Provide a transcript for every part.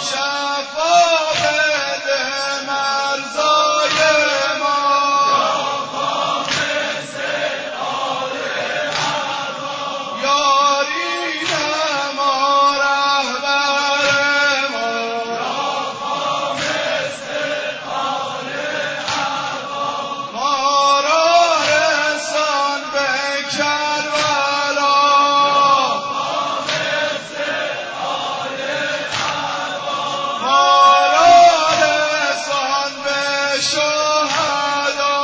شفا بده مرزای ما یاری ما رهبر ما را رسان به کربلا ما را رسان به شهدا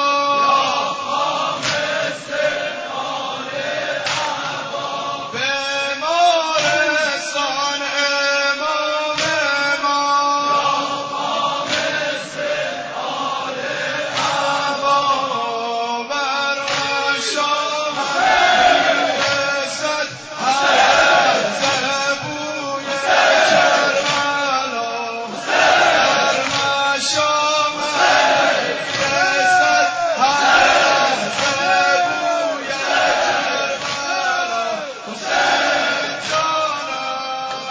به ما رسان امام ما بر مشام رسد هر زبوی کربلا بر مشام رسد هر زبوی کربلا حسین جانم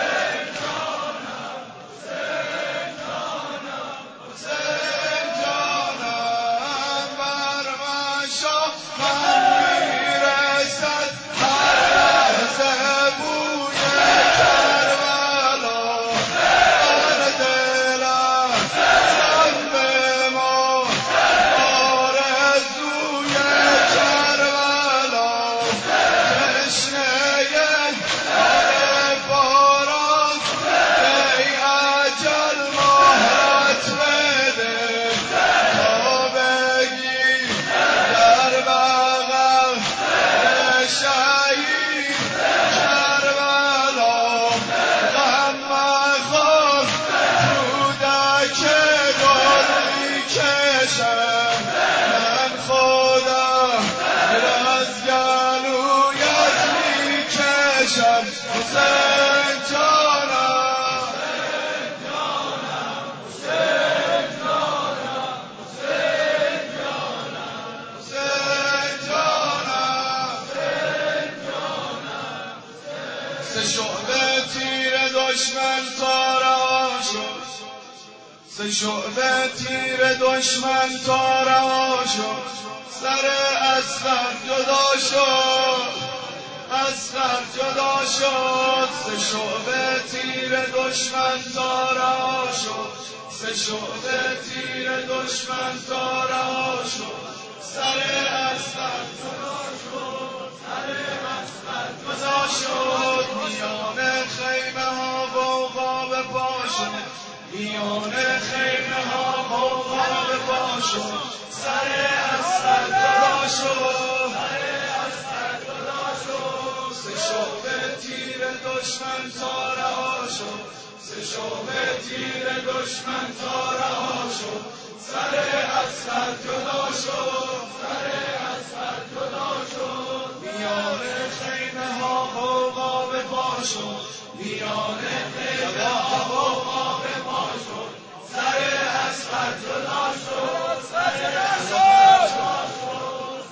حسین جانم بر مشام میرسد هر زبوی کربلا بر دلم زن به ما آرزوی کربلا تشنه آب باران ای اجل مهلت بده تا بگی در بغل شهید کربلا غم مخور رودک گل میکشم من خودم دل از گلویت میکشم حسین جانم حسین جانم سه شعبه تیر دشمن تا رها شد سه شعبه تیر دشمن تا رها شد سر اصغر جدا شد اصغر جدا شد سه شعبه تیر دشمن تا رها شد سه شعبه تیر دشمن تا رها شد سر اصغر جدا شد سر اصغر جدا شد میان خیمه ها غوغا به پا شد میان خیمه ها غوغا به پا شد سر اصغر جدا شد سه شعبه تیر دشمن تا رها شد سه شعبه تیر دشمن تا رها شد سر اصغر جدا شد سر اصغر جدا شد میان خیمه ها غوغا به پا شد میان خیمه ها غوغا به پا شد سر اصغر جدا شد سر اصغر جدا شد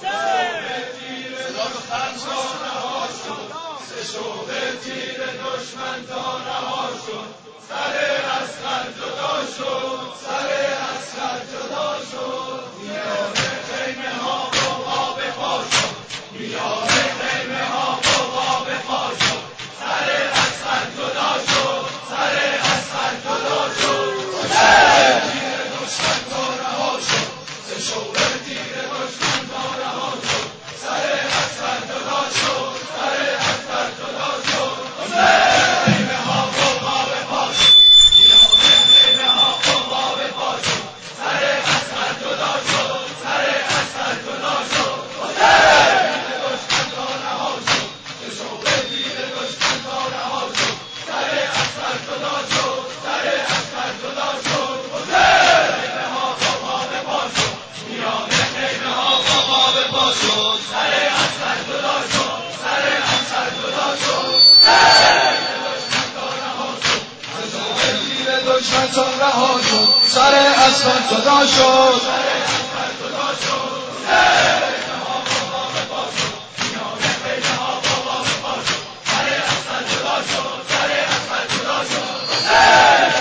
سه شعبه تیر دشمن تا رها شد سر اصغر جدا شد سر اصغر جدا شد میان خیمه ها غوغا به پا شد میان خیمه ها غوغا به پا شد سر اصغر جدا شد سر اصغر جدا شد تیر دشمن تا رها شد سه شعبه تیر دشمن تا رها شد سر اصغر جدا شد سر اصغر جدا شد خیمه ها غوغا به پا شد میان خیمه ها غوغا به پا شد سر اصغر جدا شد سر اصغر جدا شد تیر دشمن تا رها شد سه شعبه تیر دشمن تا رها شد سر اصغر جدا شد سر اصغر جدا شد خیمه ها غوغا به پا شد میان خیمه ها غوغا به پا شد سر اصغر جدا شد سر اصغر جدا شد دشمن تا رها شد سر اصغر جدا شد سر